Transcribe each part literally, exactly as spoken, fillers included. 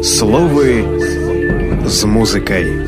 Слови з музикою.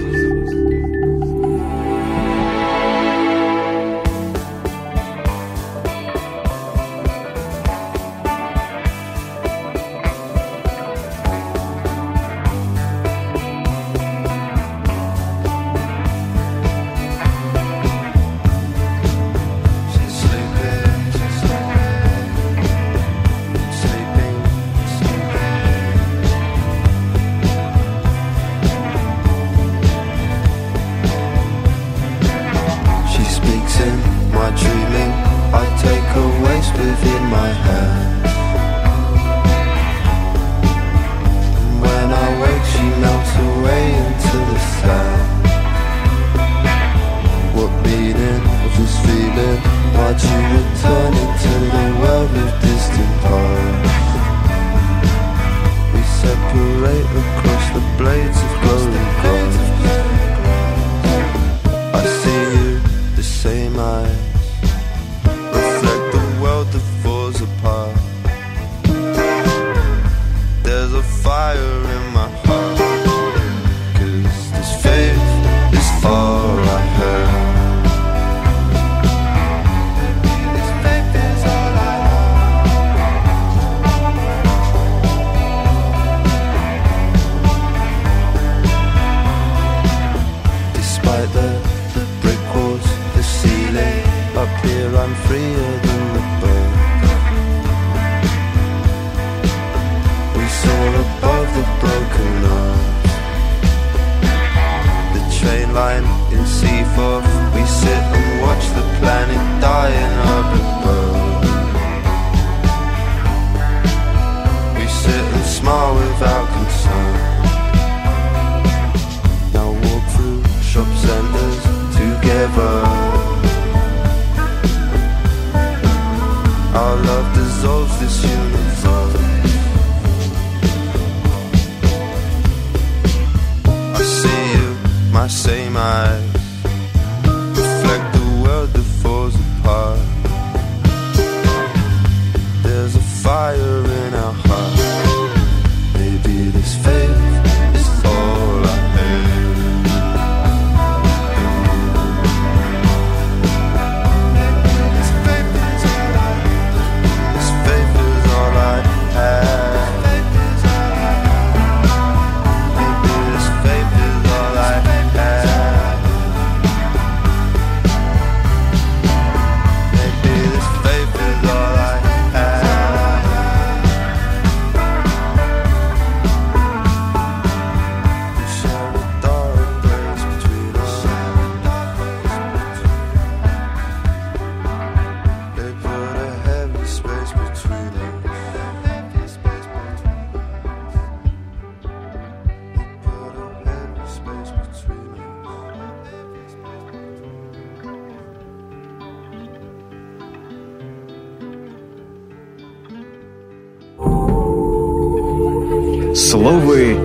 Слови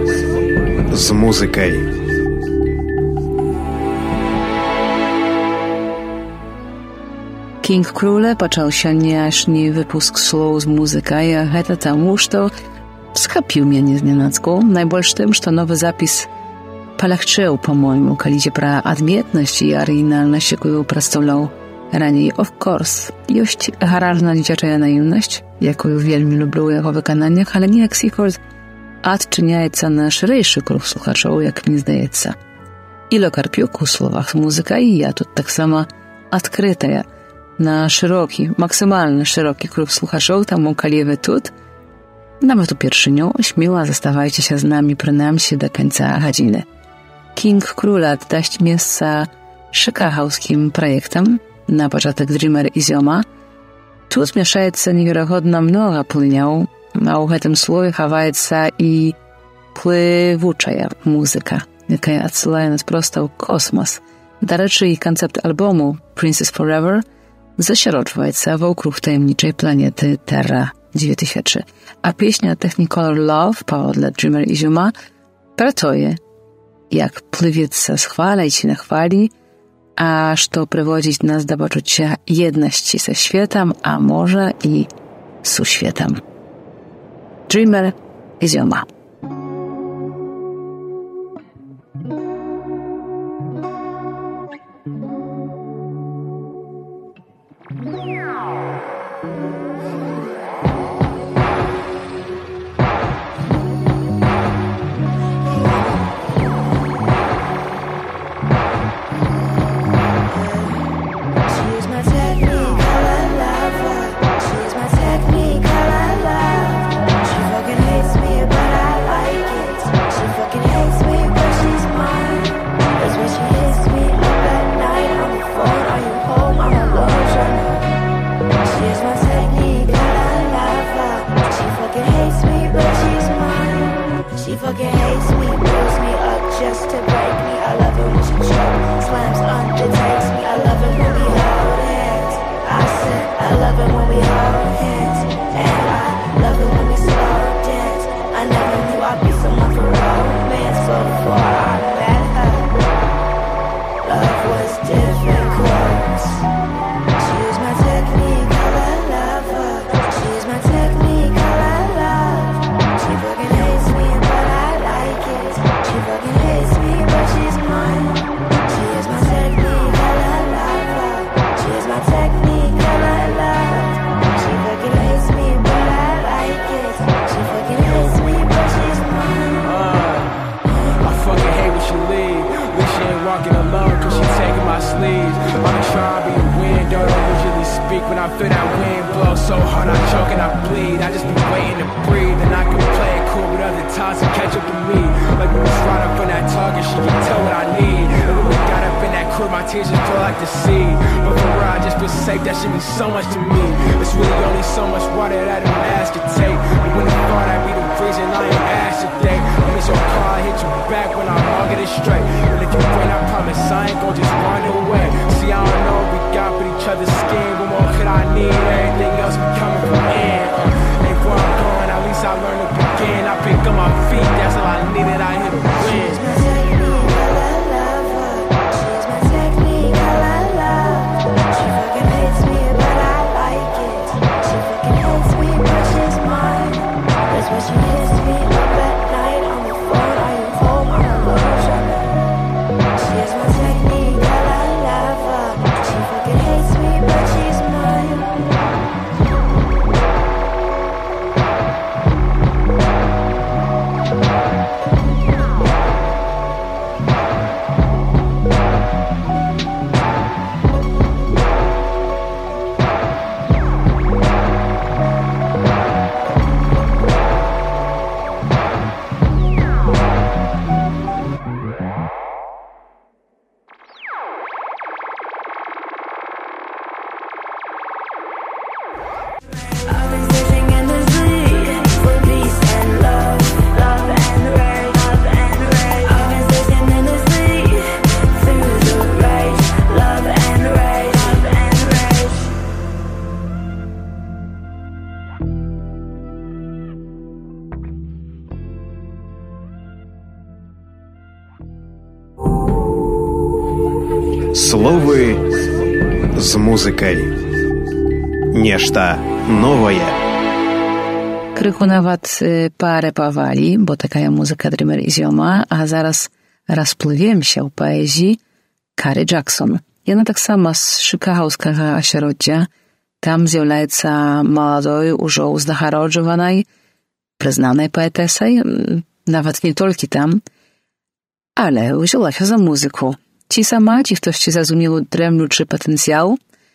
з музикою. King Krule пачаў сённяшні выпуск слоў з музыкай, а гэта таму, што схапіў мяне зненацку. Найбольш тым, што новы запіс палягчэў, па-мойму, калі ідзе пра адметнасць і арыгінальнасць, якую прадстаўляў раней. Of course, ёсць гаражная дзіцячая наіўнасць, якую вельмі люблю ў яго выкананнях, але неяк Seaford адчыняецца на шырэйшы круг слухачоў, як мне здаецца. Іло Карпюк у словах музыка, і я тут таксама адкрытая на шырокі, максімальна шырокі круг слухачоў, таму калі вы тут, нават упершыню, смела заставайцеся з намі прынамсі да канца гадзіны. King Krule аддасць месца шыкагаўскім праектам, на пачатак Dreamer і Зёма. Тут змяшаецца неверагодна многа плыняў, а ў гэтым слоі хаваецца і плывучая музыка, якая адсылае нас проста ў космас. Дарэчы, і канцэпт альбому Princess Forever засяроджваецца вокруг таямнічай планеты Terra дзве тысячы. А песня Technicolor Love паводле Dreamer і Зёма пра тое, як плывецца з хвалай ці на хвалі, а што прыводзіць нас да пачуцця еднасці са светам, а можа і сусветам. Dreamer і Зёма. She fucking hates me, builds me up just to break me. I love it when she choke, slams, undertakes me. I love it when we hold hands. I said I love it when we hold hands, and I love it when we slow dance. I never knew I'd be someone for romance before I met her. Love was difficult. She was my technique, I love her. She is my technique, I love. She fucking hates me, but I like it. She fucking hates me, but she's mine. She is my technique, I love her. She is my technique, I love. She fucking hates me, but I like it. She fucking hates me, but she's mine. Uh, I fucking hate when she leave. Wish she ain't walking alone, cause she taking my sleeves. I'm trying to be a window, don't usually speak when I feel that wind blow so hard I choke and I bleed. I just be waiting to breathe, and I can play it cool with other times to catch up to me. Like when we right up on that target, she can tell what I need. And when we got up in that crew, my tears just feel like the sea. But for her, I just feel safe, that shit means so much to me. It's really only so much water that an ass could take. And when it fall, that be the reason I ain't asked today. And it's your car, I hit you back when I'm all get it straight. And if you wait, I promise I ain't gon' just run away. See, I don't know what we got but each other's skin. What more could I need? Everything else be coming from in. Uh, ain't where I'm going, at least I learned to begin. I pick up my feet, that's all I needed, I hit a win. She hits me up at night on the phone. Are you home? Are you home? She is my technique, I love her. She fucking hates me, but she's mine. Словы з музыкай. Нешта новае. Крыху нават парэпавалі, бо такая музыка Dreamer і Зёма, а зараз расплывемся ў паэзіі Кары Джаксон. Яна таксама з чыкагаўскага асяроддзя. Там з'яўляецца маладой, ужо ўзнагароджванай, прызнанай паэтэсай, нават не толькі там, але ўзялася за музыку. Ці сама, ці хтосьці зразумелу дрэмлючы патэнцыял?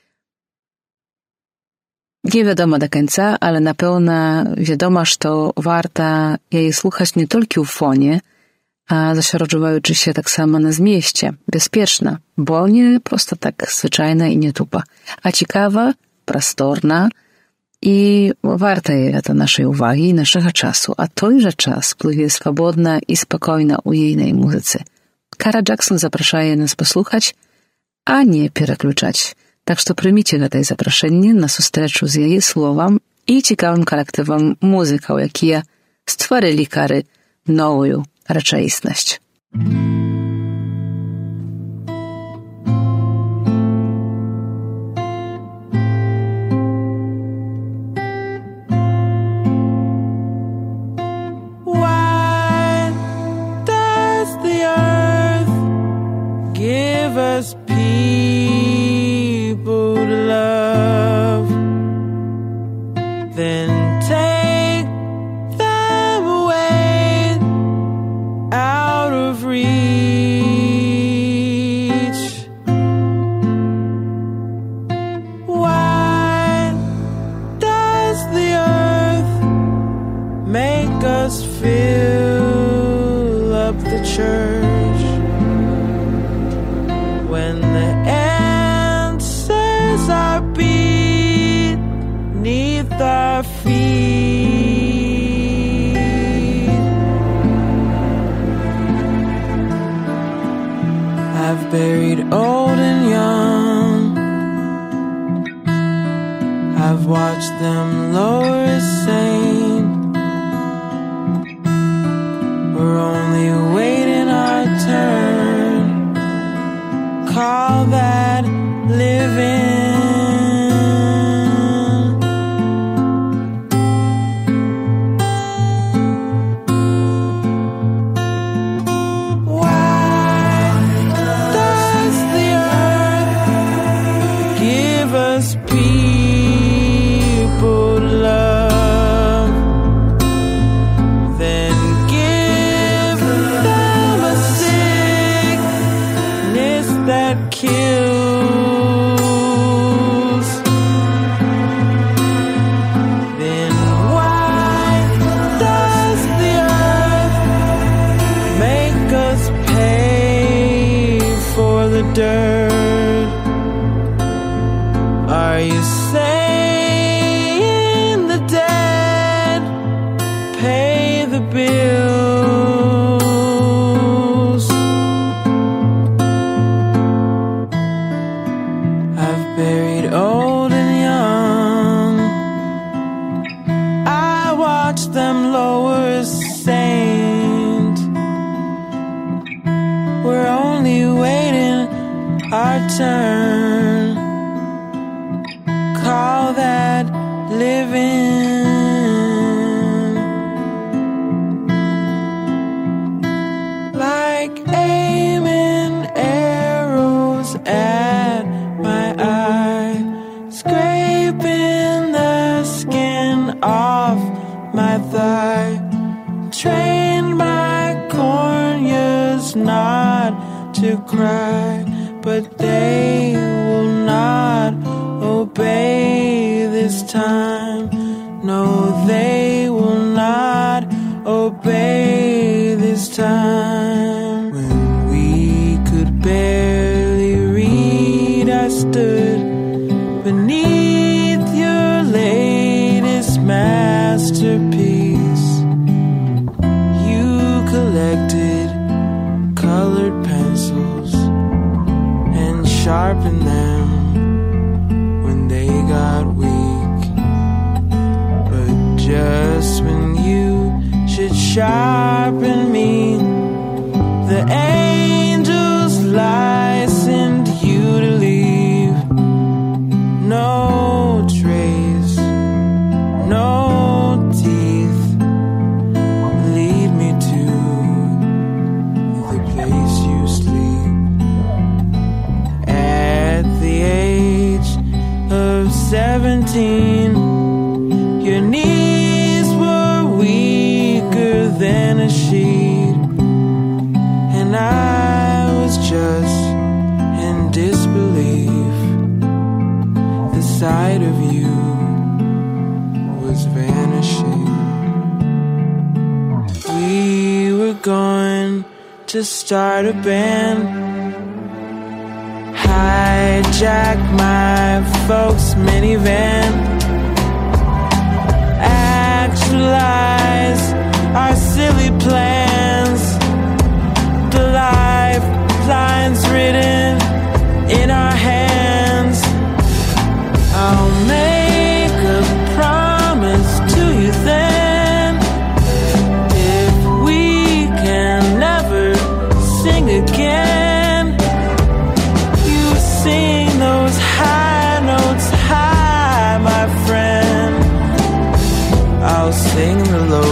Nie wiadomo do końca, ale na pewno wiadomo, że warto jej słuchać nie tylko w fonie, a zaśrodżujący się tak samo na zmieście, bezpieczna, bo nie prosto tak zwyczajna i nie tupa, a ciekawa, prostorna i warta jej to naszej uwagi i naszego czasu, a tojże czas pływie swobodna i spokojna u jejnej muzyce. Kara Jackson zaprasza nas posłuchać, a nie переключać. Так што прыміце гэтае запрашэнне на сустрэчу з яе словам і цікавым калектывам музыкаў, якія стварылі Кары новую рэчаіснасць. Why does the earth give us peace? Then take them away out of reach. Why does the earth make us fill up the church when the answers are beneath our feet? watch them lower Saint. We're only waiting our turn. Call that living. Dirt. Are you saying the dead pay the bills? I've buried old and young. I watch them lower Saint. We're only waiting our turn. Call that living. Like aiming arrows at my eye, scraping the skin off my thigh. Trained my corneas not to cry, but they will not obey this time. No, they will not obey this time. When we could barely read, I stood beneath your latest masterpiece. You collected colored pencils, sharpen them when they got weak. But just when you should sharpen me, the angels licensed you to leave. No trace, no teeth, lead me to the place you sleep. At the age of seventeen, your knees were weaker than a sheet, and I was just in disbelief. The sight of you was vanishing. We were going to start a band, hijack my folks' minivan, actualize our silly plans, the lifelines written in our hands. I'll make a promise to you then, if we can never sing again. Sing those high notes high, my friend. I'll sing the low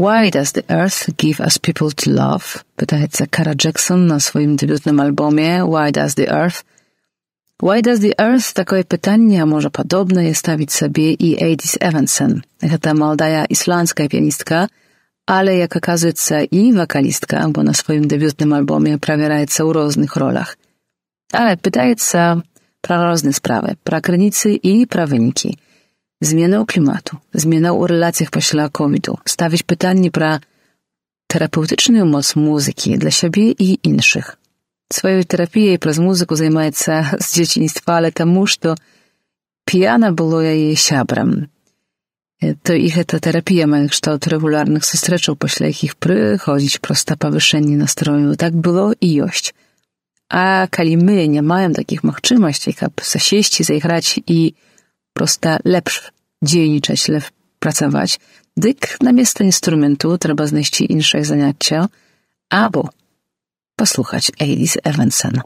Why does the earth give us people to love? Pytaється Kara Jackson na swoim debiutnym albumie Why does the earth? Why does the earth? Такое pytanie, a może podobne, je stawić sobie i Eidis Evensen. Это молодая islandzka pianistka, ale jak оказывается i wokalistka, bo na swoim debiutnym albumie prawieraється u różnych rolach. Ale pytaється про różne sprawy, про granicy i про wyniki. Zmianę klimatu, zmianę u relacjach после covidu, stawić pytanie про terapeutyczną moc muzyki dla siebie i innych. Swoją terapię przez muzykę zajmuje z dzieciństwa, ale тому, że piano było jej siabrem. To ich ta terapia ma kształt regularnych zastreczył, после jakich przychodzić prosta powyższenie nastroju. Tak było i jest. A kiedy my nie mamy takich możliwości, jak zasieść, zagrać i prosta lepszy dzienniczeć, lepszy pracować, dyk na miejsce instrumentu trzeba znaleźć inne zajęcia, albo posłuchać Eidis Evensen.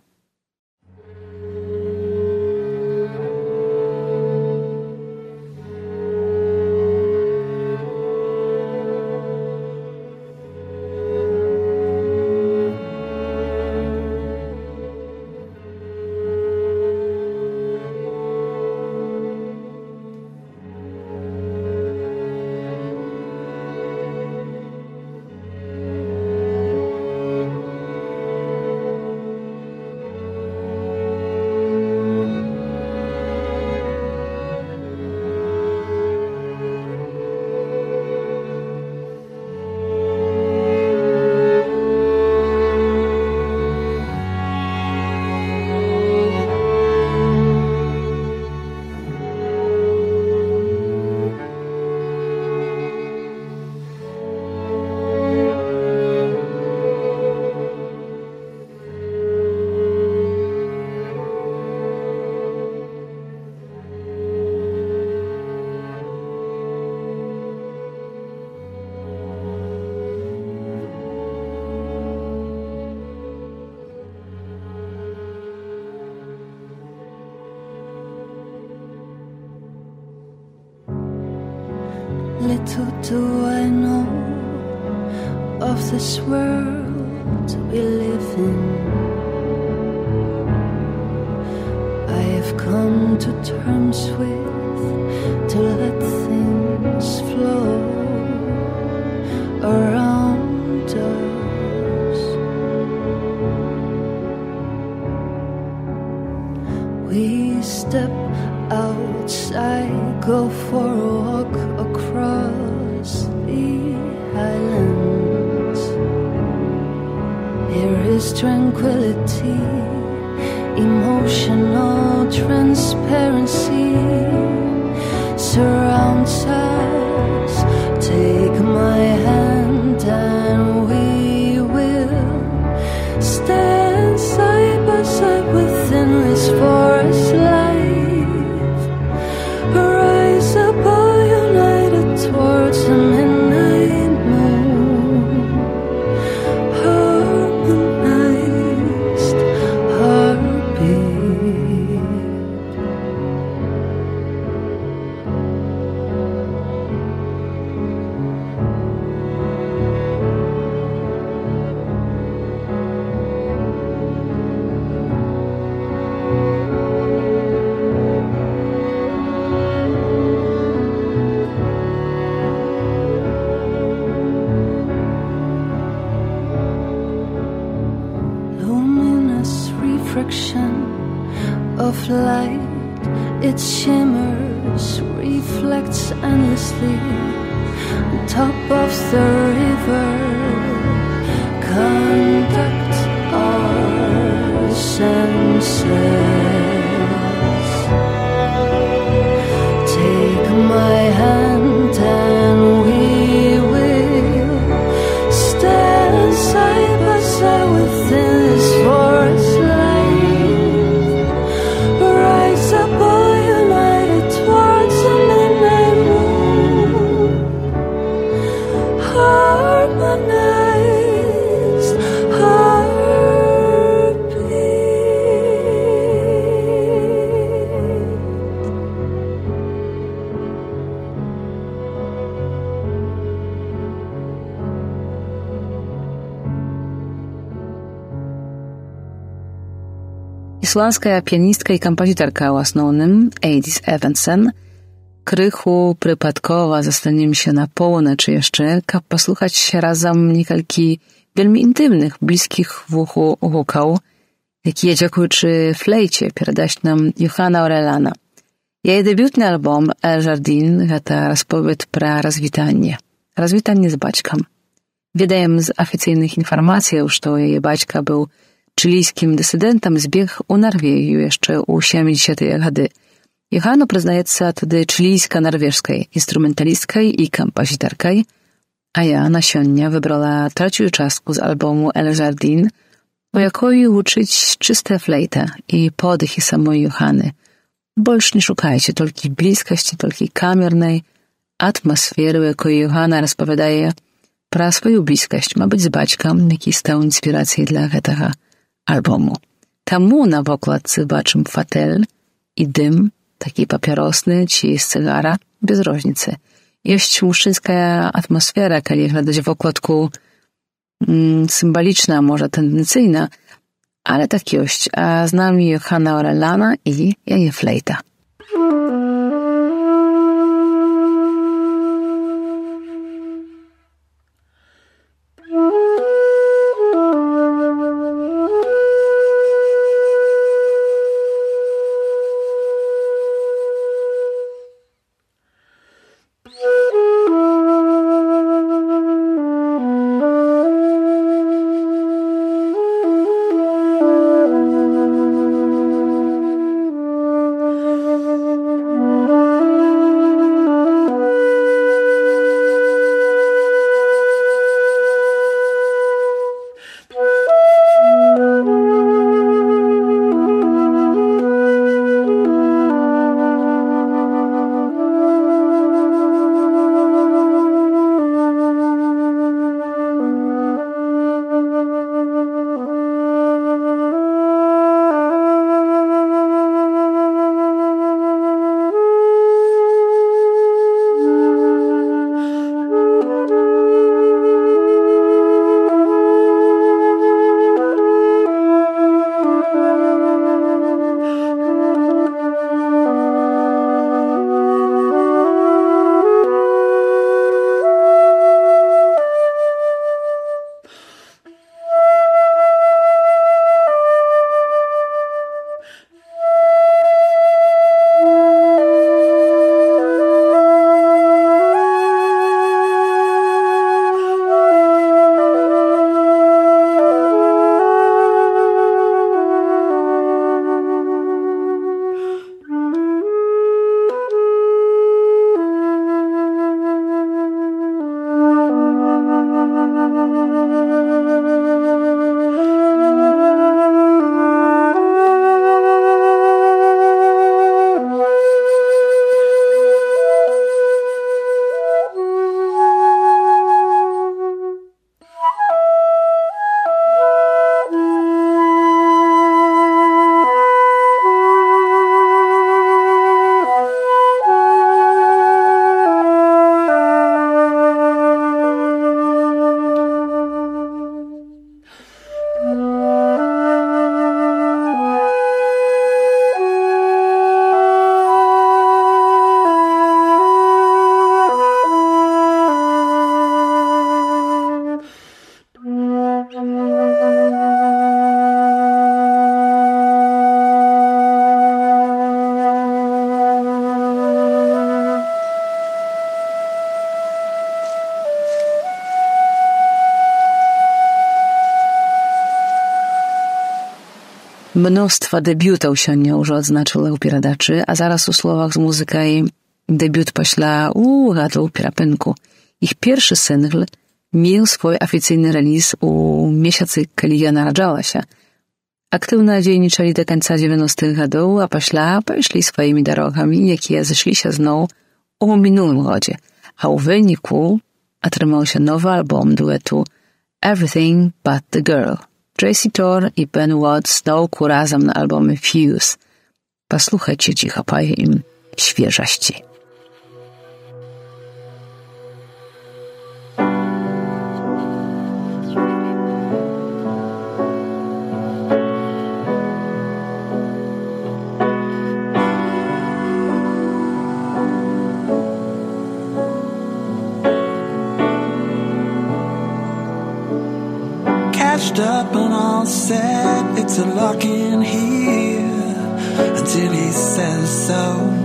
Little do I know of this world we live in. I have come to terms with to let things flow around us. We step outside, go for a walk across the islands. Here is tranquility, emotional transparency surrounds us. Take my hand and we will stand side by side within this forest life. Rise up all united towards the midnight moon. Harmonized heartbeat. Of light, it shimmers, reflects endlessly on top of the river. Conduct our senses. Take my hand and we will stand side by side within this forest life. Harmonized heartbeat. Islandzka pianistka i kompozytorka w основnym, Eidis Evensen, krychu przypadkowo zostaniemy się na północy jeszcze, kap posłuchać razem niekalki wielmi intymnych, bliskich w uchu hukał, jakie dziękujący flejcie передać nam Johanna Orellana. Jej debiutny album El Jardin to rozpowiedź pra rozwitanie. Rozwitanie z baćkiem. Wiedajem z oficjalnych informacji, że jej baćka był chilijskim dysydentem, zbiegł u Norwegii jeszcze u siedemdziesiątych lata. Johanna przyznaje się wtedy chilijsko-norweskiej instrumentalistkai i kompozytorkai, a ja na sionie wybrała trzecią czastkę z albumu El Jardin, o jakiej uczyć czyste flejte i podychy samej Johanny. Больше nie szukajcie tylko bliskości, tylko kamernej atmosfery, jakiej Johanna rozpowiadaje про swoją bliskość. Ma być z baćkiem, jaki stał inspiracją dla tego albumu. Tamu na wokładce baczym fotel i dym, taki papierosny czy z cygara, bez różnicy. Jest mężczyzna atmosfera, kiedy gledać w okładku mm, symboliczna, może tendencyjna, ale tak jest. A z nami Johanna Orellana i jej flejta. Mnóstwo debiutów się nie już odznaczyło u piradaczy, a zaraz u słowach z muzyki debiut pośla u gadu pirapynku. Ich pierwszy single miał swój oficjalny release u miesiącu, kiedy ja narodzała się. Aktywnie dzienniczali do końca dziewięćdziesiątych latów, a pośla poszli swoimi drogami, jakie zeszli się znowu u minulym rodzie. A u wyniku otrzymał się nowy album duetu Everything But The Girl. Tracy Thorn i Ben Watts znowu razem na albumie Fuse. Posłuchajcie cicho, poje im świeżości. It's a lock in here until he says so.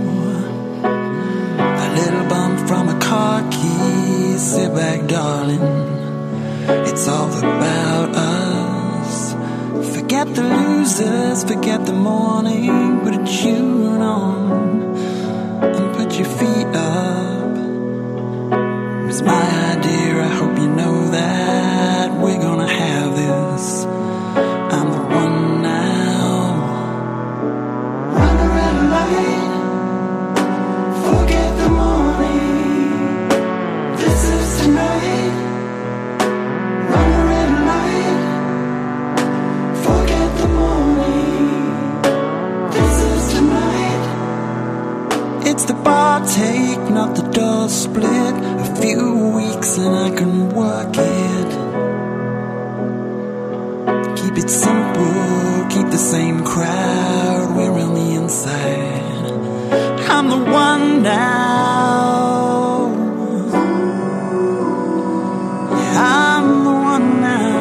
A little bump from a car key. Sit back, darling. It's all about us. Forget the losers, forget the morning. Put a tune on and put your feet up. It's my idea, I hope you know that. We're gonna have this. I'm the one now. Run a red light. Forget the morning. This is tonight. Run a red light. Forget the morning. This is tonight. It's the bar take, not the door split. A few weeks and I can work it. Keep it simple, keep the same crowd. We're on the inside. I'm the one now. Yeah, I'm the one now.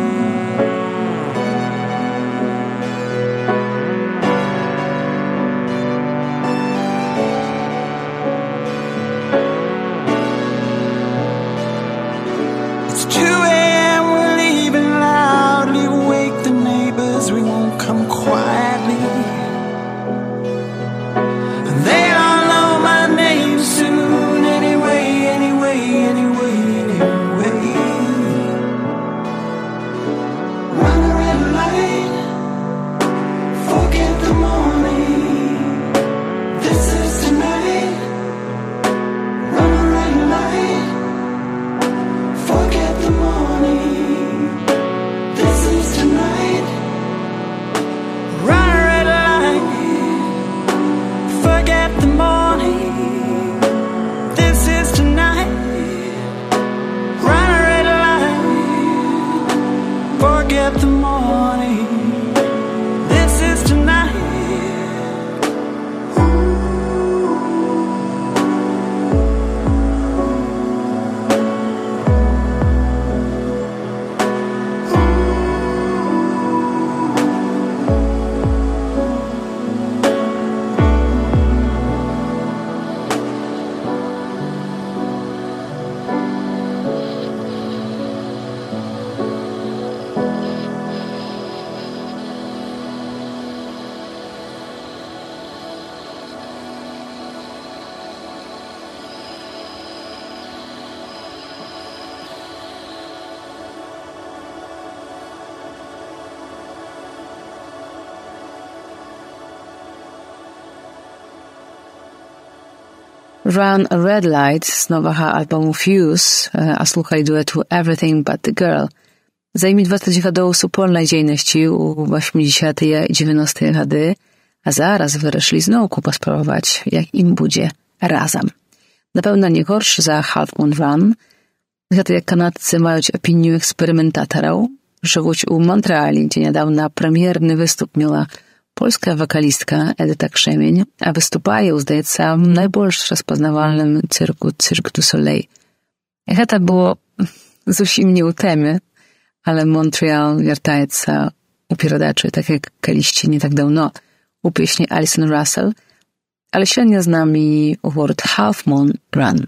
It's two a.m. We're leaving loudly. Wake the neighbors, we won't come quietly. And they all know my name soon. Anyway, anyway, anyway, anyway. Run a red light. Forget the morning. This is tonight. Run a red light. Forget the morning. This is tonight. Run a red light. Forget the morning. This is tonight. Run a red light. Forget the morning. This is tonight. Run a Red Light z nowego albumu Fuse, a слухай дуету Everything But The Girl. Zajmie dvacet годов супольной деятельности у восьмидесятые и девяностые годы, а зараз вырашили знову паспрабаваць, як ім будзе разам. Напэўна, не горш за Half Moon Run. Гэтыя канадцы маюць апінію эксперыментатараў, жывуць у Монтреалі, дзе нядаўна прэм'ерны выступ мела польская вокалистка Edyta Krzemień, a występuje, zdaється, w najbardziej rozpoznawalnym cyrku Cirque du Soleil. Гэта było zусім nie u temy, ale Montreal wiertaється u передачи, tak jak kiedyś nie tak dawno, u pieśni Alison Russell, ale średnio z nami word Half Moon Run.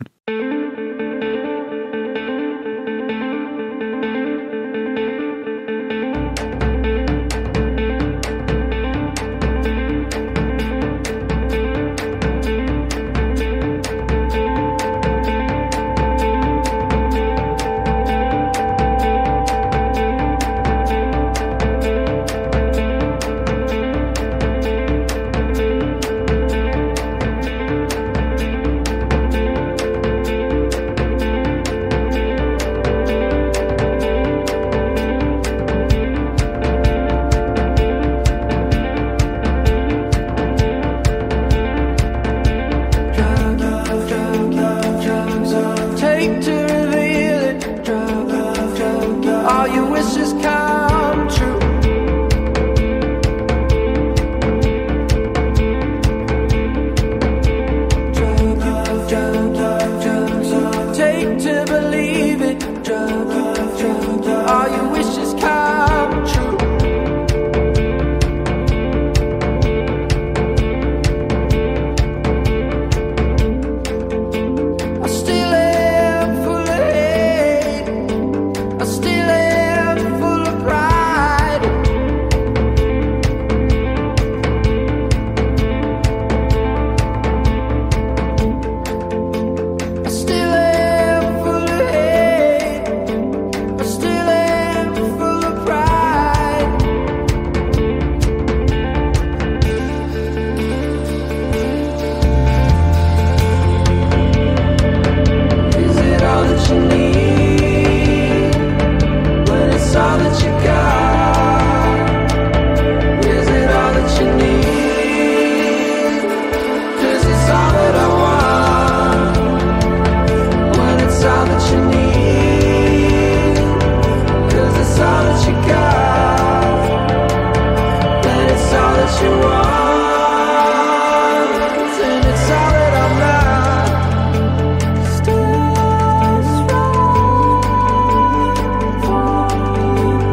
what you want, and it's all that I'm not. Stars rise, falling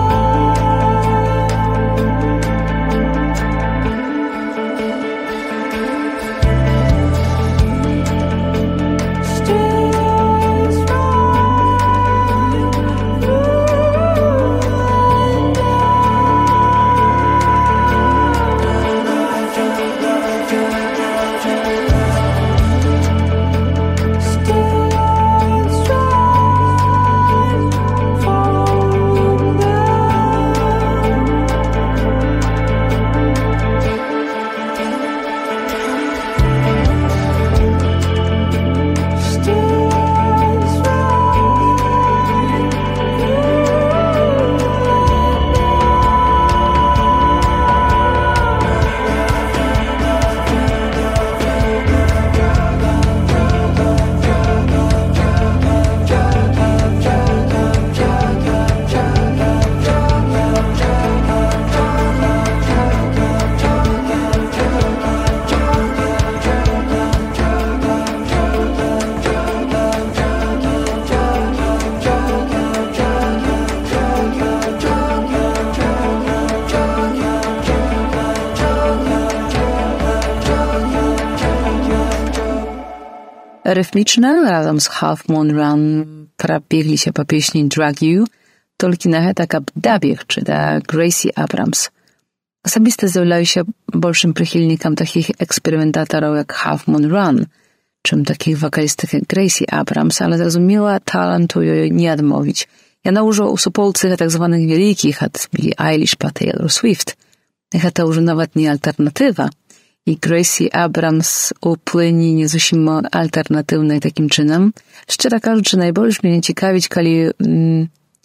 Rytmiczne razem z Half Moon Run prabiegli się po pieśni Drag You, tolki na tak ab dabieg, czy da Gracie Abrams. Osobiste zjawляю się большим przychylnikiem takich eksperymentatorów jak Half Moon Run, czym takich wokalistek jak Gracie Abrams, ale zrozumiała talentu jej nie odmówić. Ja nałożyła u supolcych tak zwanych wielkich, od Billie Eilish po Taylor Swift. Ech, to już nawet nie alternatywa. I Gracie Abrams upłynie nie zosimo alternatywnej takim czynem. Szczerze кажучи, najbardziej mnie ciekawić, kiedy mm,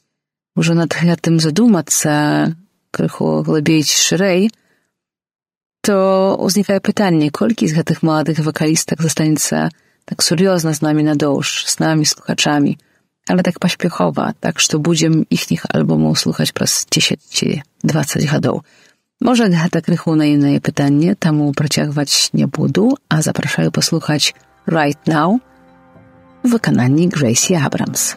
może nad tym zadumać się krychu głębiej szerzej, to uznikaje pytanie, koliki z tych młodych wokalistek zostanie tak seriozno z nami na dłuż, z nami, słuchaczami, ale tak pośpiechowo, tak, że będziemy ich albumów słuchać przez dziesięć dwadzieścia lat. Może to krychu naivne pytanie, temu przeciągać nie budu, a zapraszają posłuchać Right Now w wykonaniu Gracie Abrams.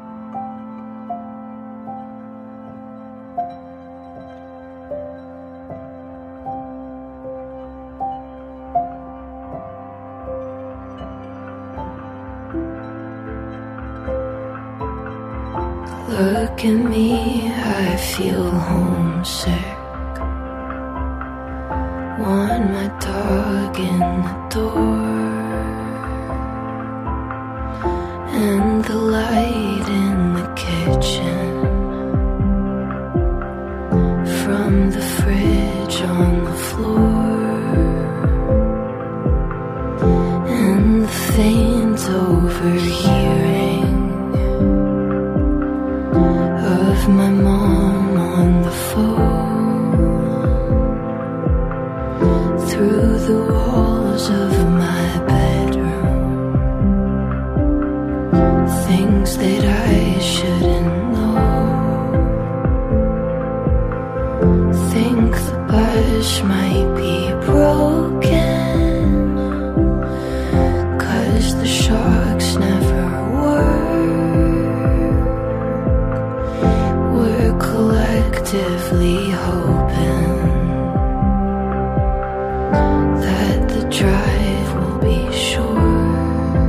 Look at me, I feel homesick. Want my dog in the door, and the light in the kitchen, from the fridge on the floor, and the faint overhearing of my mom on the phone. Through the walls of my bedroom, things that I shouldn't know. Think the bus might be broken, 'cause the shocks never work. We're collectively hoping that the drive will be short.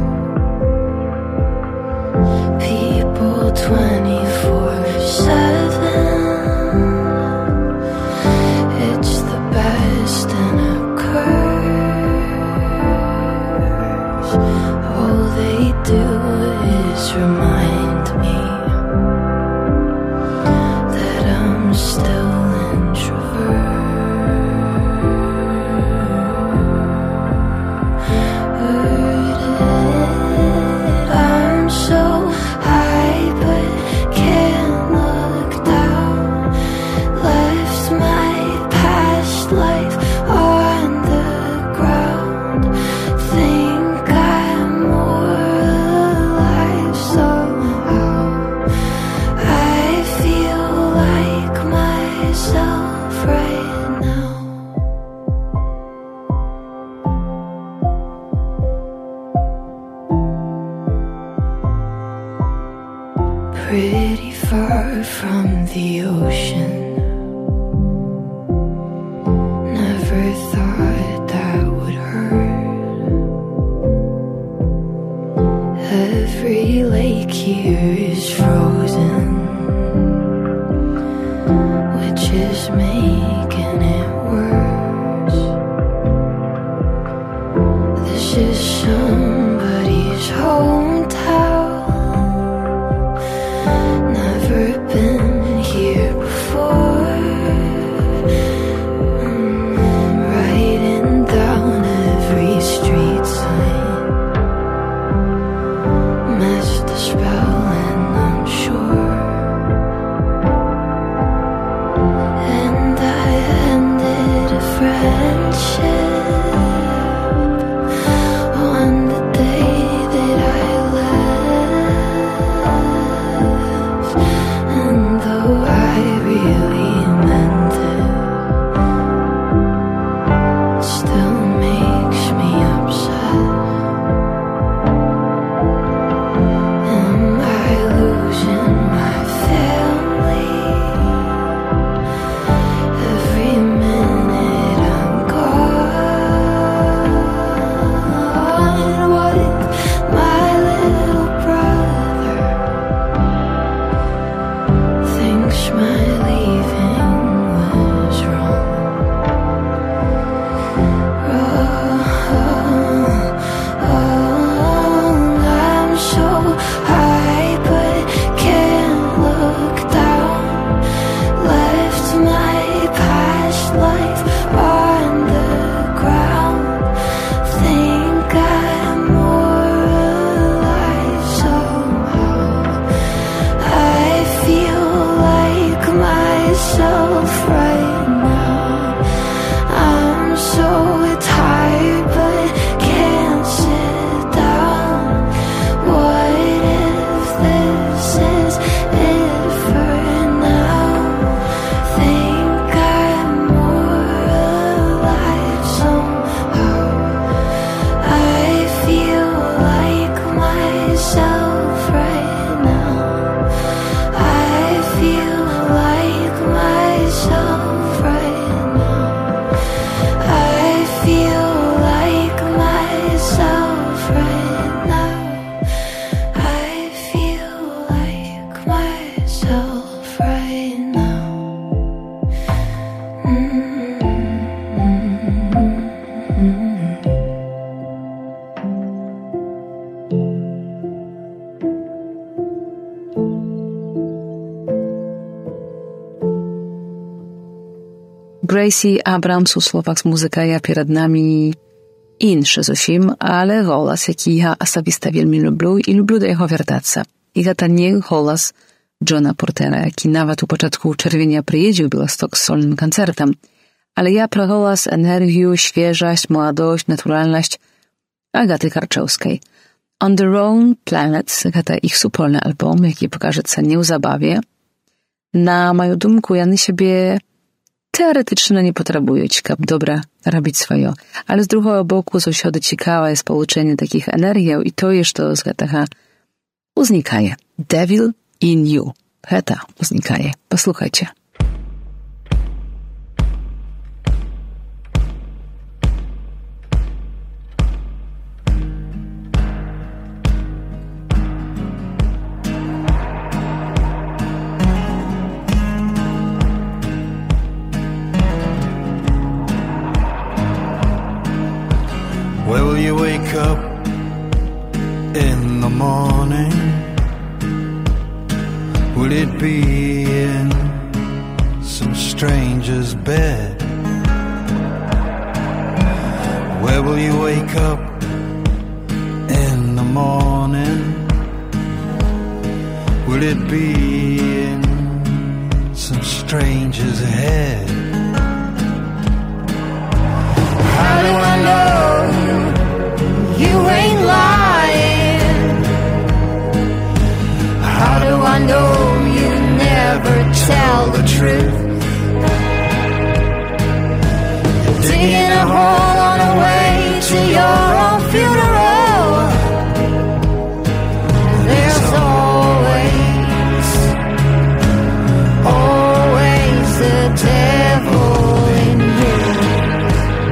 People twenty-four seven, it's the best in a curse. thought that would hurt. Every lake here is frozen, which is making it worse. This is somebody's hometown. Never been here before. Writing down every street sign, messed the spell and I'm sure. And I ended a friendship on the day that I left. And though I really meant it, still makes me upset. Am I losing my family? Every minute I'm gone. What if my little brother thinks my leaving was wrong? I'm so high but can't look down. Left my past life on the ground. Think I'm more alive somehow. I feel like myself right now. I'm so tired but can't sit down. What if this is it for now? Think I'm more alive somehow. I feel like myself right now. I feel like myself right now. I feel like myself right now. I feel like myself right now. Gracie Abrams у словах з музикая перед нами іншы зусім, але голас, які я асабіста вельмі люблю і люблю до яго вяртацца. І гэта не голас Johna Portera, які нават у пачатку чэрвеня прыедзе ў Беласток з сольным канцэртам, але я пра голас, энергію, świeżość, młodość, naturalność Agaty Karczewskiej. On Their Own Planet, гэта іх супольны альбом, які пакажацца неўзабаве. На маю думку, яны сябе teoretyczne nie potrzebują, kab dobra robić swoje. Ale z drugiego boku zаўсёды ciekawe jest połączenie takich energii i to jest, co z tego uznikaje. Devil in You. Heta uznikaje. Posłuchajcie. Where will you wake up in the morning? Will it be in some stranger's bed? Where will you wake up in the morning? Will it be in some stranger's head? How do I know you ain't lying? How do I know you never tell the truth? Digging a hole on the way to your own funeral. There's always, always the devil in you.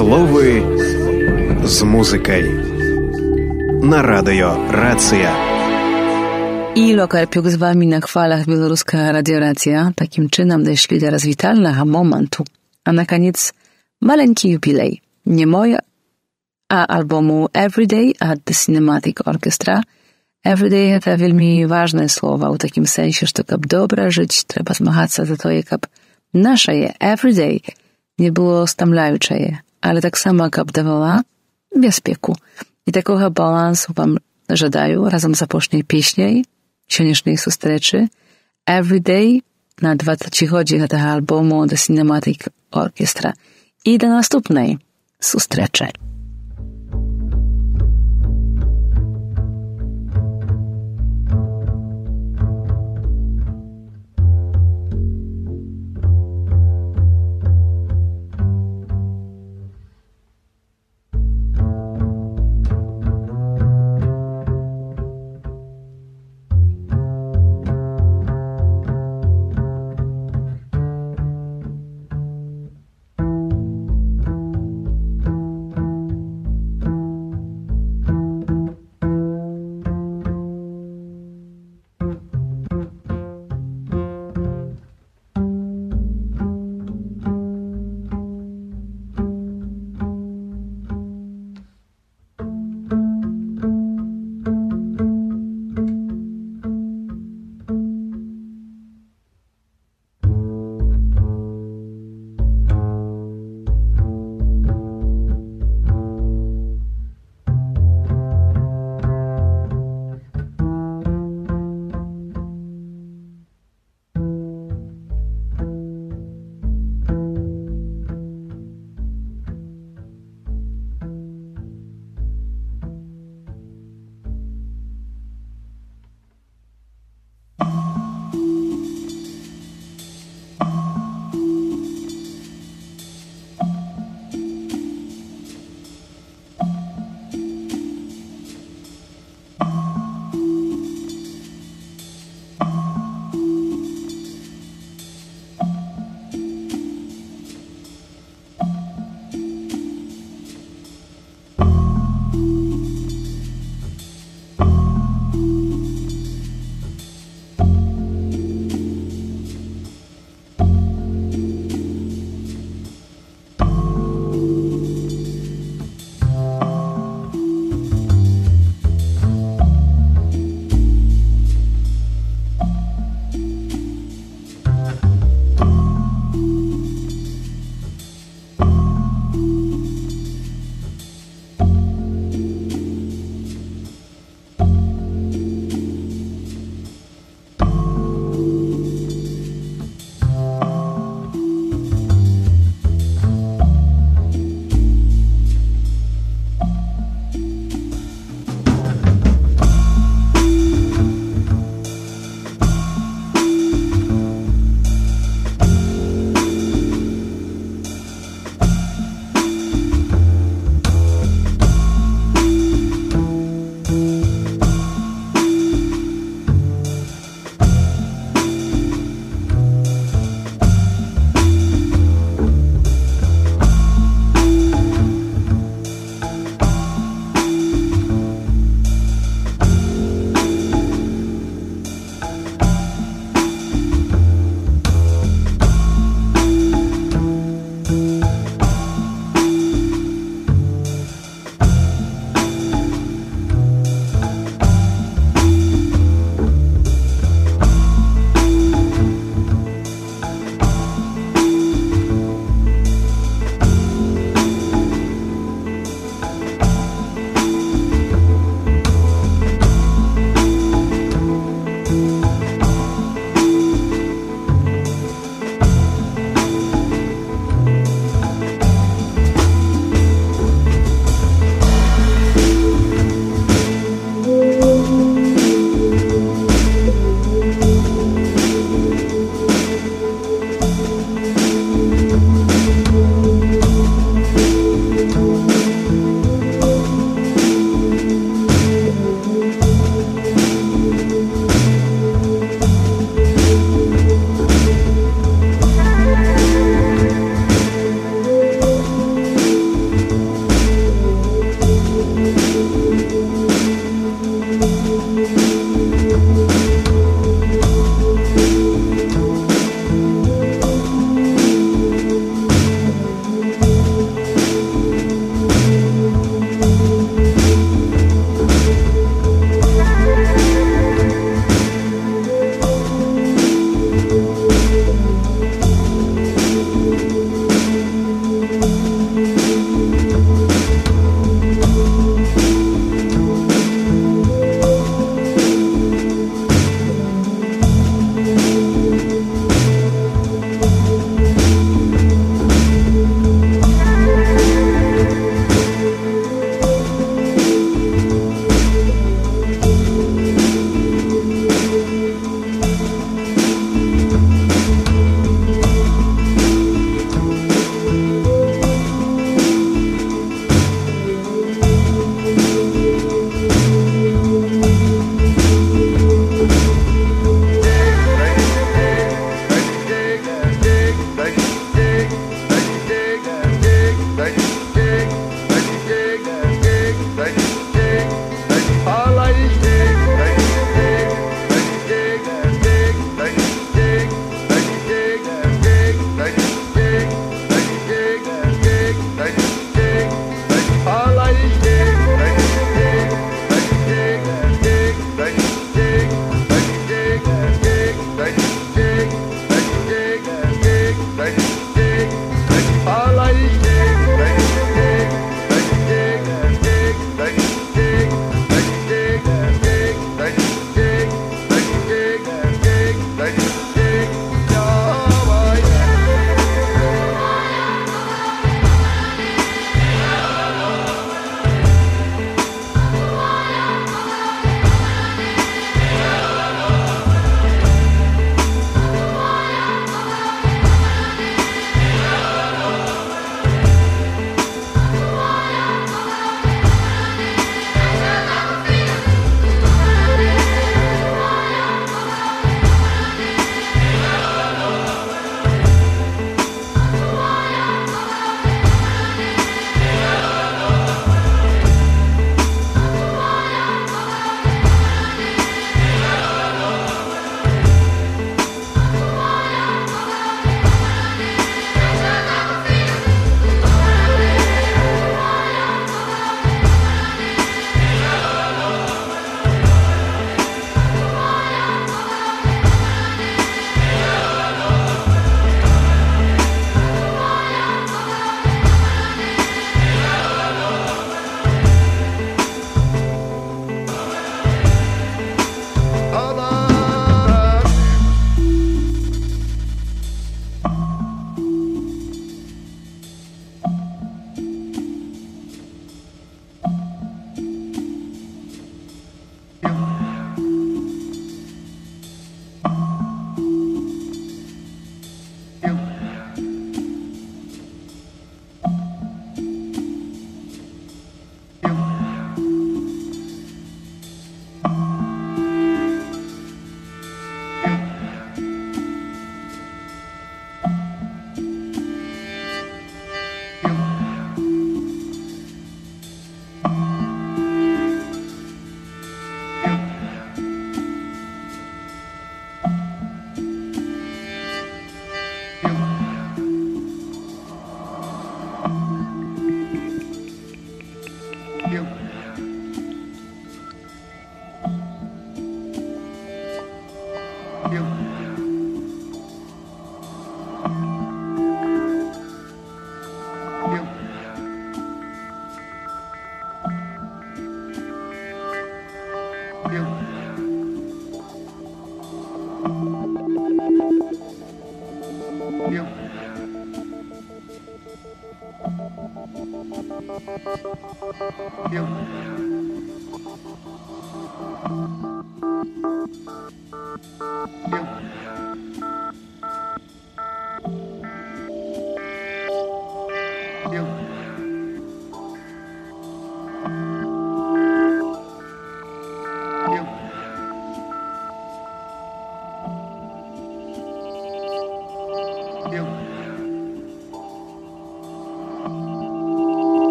Слови з музикою на радіо Рація. I Lokarpiuk z wami na chwalach Bieloruska Radioracja. Takim czynem doszli do rozwitalnego momentu. A na koniec maleńki jubilej. Nie moja, a albumu Everyday at the Cinematic Orchestra. Everyday to wielmi ważne słowa w takim sensie, że kab dobra żyć, trzeba zmagać się za to, kab nasze je everyday nie było stamlające, ale tak samo kab dawała bezpieku. I takiego balansu wam żadaję razem z zapocznej pieśniej dzisiejszej sustreczy Everyday na dwadzieścia chodzi tego albumu The Cinematic Orchestra i do następnej sustreczy.